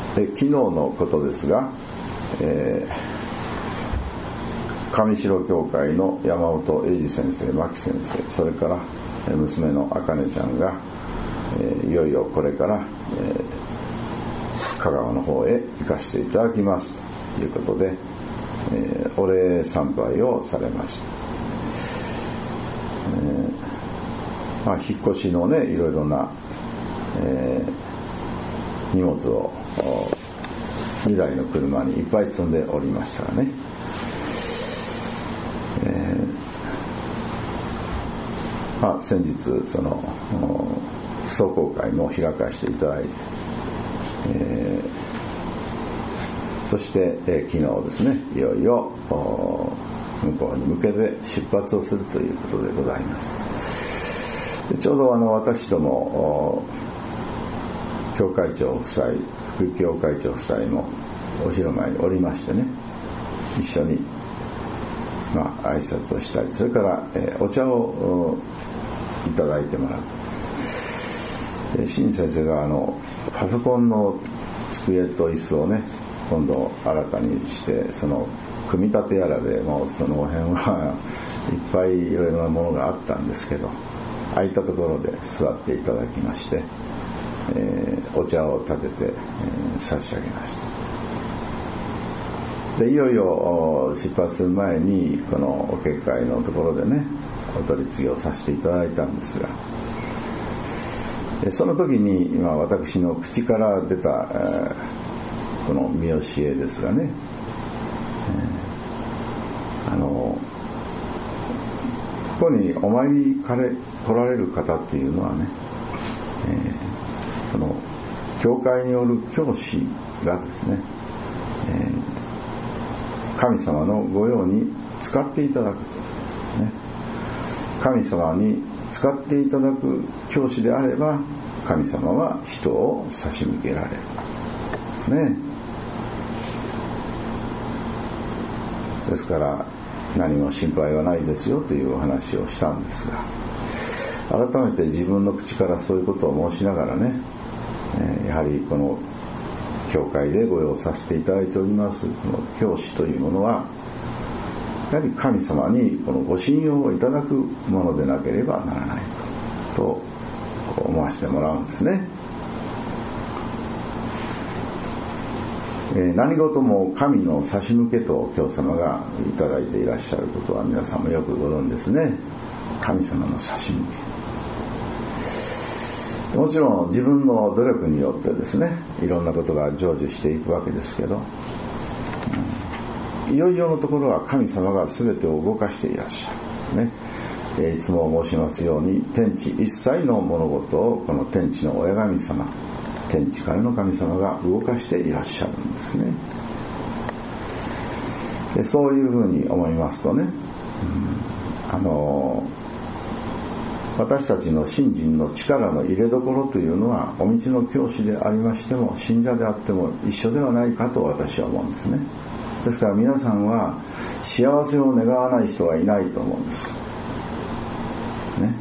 昨日のことですが、上白教会の山本英二先生、牧先生、それから娘の茜ちゃんが、いよいよこれから、香川の方へ行かせていただきますということで、お礼参拝をされました。引っ越しのね、いろいろな、荷物を2台の車にいっぱい積んでおりましたがね、先日その壮行会も開かせていただいて、そして、昨日ですね、いよいよ向こうに向けて出発をするということでございます。でちょうど私ども教会長夫妻、副教会長夫妻もお広間におりましてね、一緒に挨拶をしたり、それから、お茶をいただいてもらう。新先生がパソコンの机と椅子をね、今度新たにしてその組み立てやらでもうその辺はいっぱいいろいろなものがあったんですけど、空いたところで座っていただきまして、お茶を立てて、差し上げました。でいよいよ出発する前にこのお結会のところでね、お取り次ぎをさせていただいたんですが、その時に今私の口から出た、この見教えですがね、ここにお参りに来られる方っていうのはね、その教会による教師がですね、神様の御用に使っていただくと、ね、神様に使っていただく教師であれば神様は人を差し向けられるですね。ですから何も心配はないですよというお話をしたんですが、改めて自分の口からそういうことを申しながらね、やはりこの教会でご用させていただいておりますこの教師というものはやはり神様にこのご信用をいただくものでなければならないと思わせてもらうんですね。何事も神の差し向けと教様がいただいていらっしゃることは皆さんもよくご存知ですね。神様の差し向け、もちろん自分の努力によってですね、いろんなことが成就していくわけですけど、いよいよのところは神様が全てを動かしていらっしゃる、ね。いつも申しますように、天地一切の物事をこの天地の親神様、天地からの神様が動かしていらっしゃるんですね。でそういうふうに思いますとね、私たちの信心の力の入れどころというのはお道の教師でありましても信者であっても一緒ではないかと私は思うんですね。ですから皆さんは幸せを願わない人はいないと思うんですね。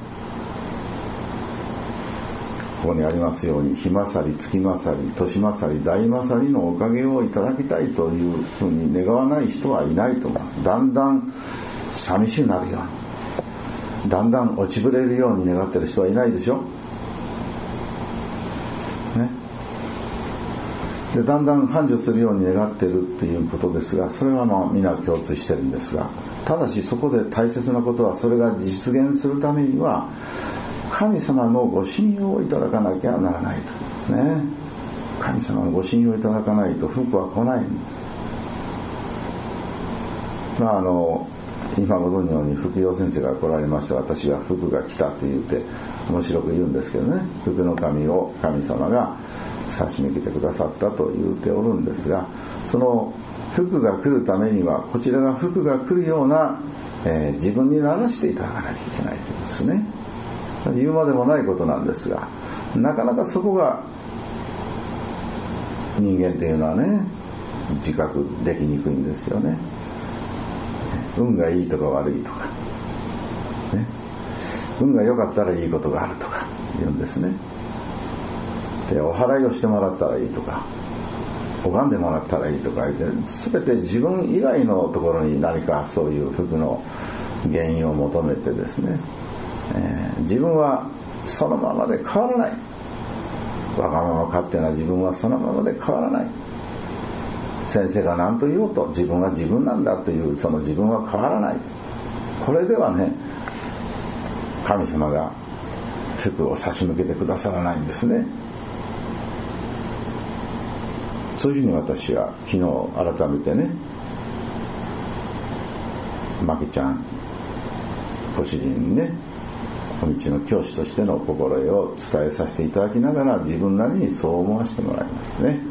ここにありますように、日勝り、月勝り、年勝り、大勝りのおかげをいただきたいというふうに願わない人はいないと思います。だんだん寂しくなるように、だんだん落ちぶれるように願っている人はいないでしょ、ね。でだんだん繁盛するように願っているっていうことですが、それは皆共通してるんですが、ただしそこで大切なことは、それが実現するためには神様のご信用をいただかなきゃならないと、ね。神様のご信用をいただかないと福は来ないんです。今ご存知のように福陽先生が来られました。私は福が来たと言って面白く言うんですけどね、福の神を神様が差し向けてくださったと言っておるんですが、その福が来るためにはこちらが福が来るような、自分にならしていただかなきゃいけないというんですね。言うまでもないことなんですが、なかなかそこが人間というのはね、自覚できにくいんですよね。運がいいとか悪いとか、ね、運が良かったらいいことがあるとか言うんですね。でお祓いをしてもらったらいいとか、 拝んでもらったらいいとか言って、全て自分以外のところに何かそういう福の原因を求めてですね、自分はそのままで変わらない、わがまま勝手な自分はそのままで変わらない、先生が何と言おうと自分は自分なんだというその自分は変わらない、これではね、神様が福を差し向けてくださらないんですね。そういうふうに私は昨日改めてね、マキちゃんご主人にね、お道の教師としての心得を伝えさせていただきながら、自分なりにそう思わせてもらいましたね。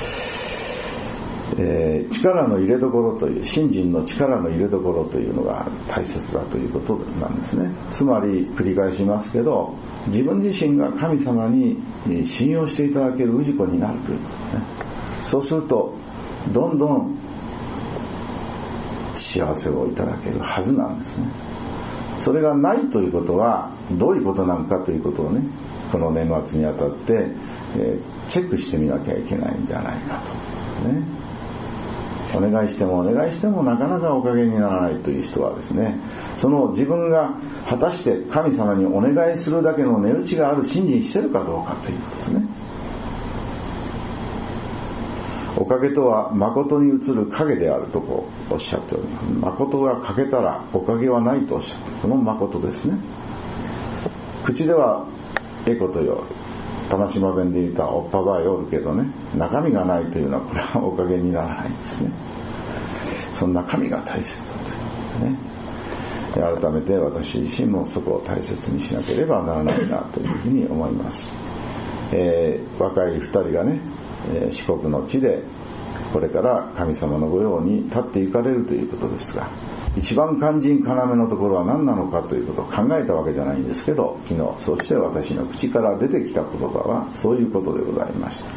力の入れどころという、信心の力の入れどころというのが大切だということなんですね。つまり繰り返しますけど、自分自身が神様に信用していただける氏子になるということね。そうするとどんどん幸せをいただけるはずなんですね。それがないということはどういうことなのかということをね、この年末にあたって、チェックしてみなきゃいけないんじゃないかとね。お願いしてもなかなかおかげにならないという人はですね、その自分が果たして神様にお願いするだけの値打ちがある信心してるかどうかということですね。おかげとは誠に映る影であるとこうおっしゃっております。誠が欠けたらおかげはないとおっしゃって、この誠ですね。口ではえことよ、玉島弁で言うとおっぱばいおるけどね、中身がないというのはこれはおかげにならないんですね。その中身が大切だというね。改めて私自身もそこを大切にしなければならないなというふうに思います。若い二人がね、四国の地でこれから神様の御用に立っていかれるということですが、一番肝心要のところは何なのかということを考えたわけじゃないんですけど、昨日そして私の口から出てきた言葉はそういうことでございました、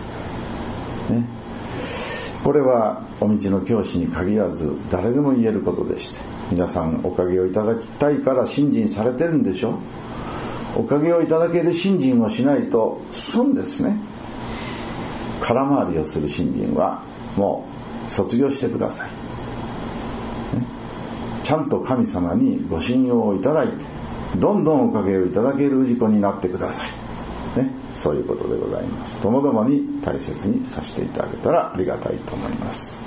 ね。これはお道の教師に限らず誰でも言えることでして、皆さんおかげをいただきたいから信心されてるんでしょ。おかげをいただける信心をしないと損ですね。空回りをする信心はもう卒業してください、ね。ちゃんと神様にご信用をいただいて、どんどんおかげをいただける氏子になってください、ね。そういうことでございます。ともどもに大切にさせていただけたらありがたいと思います。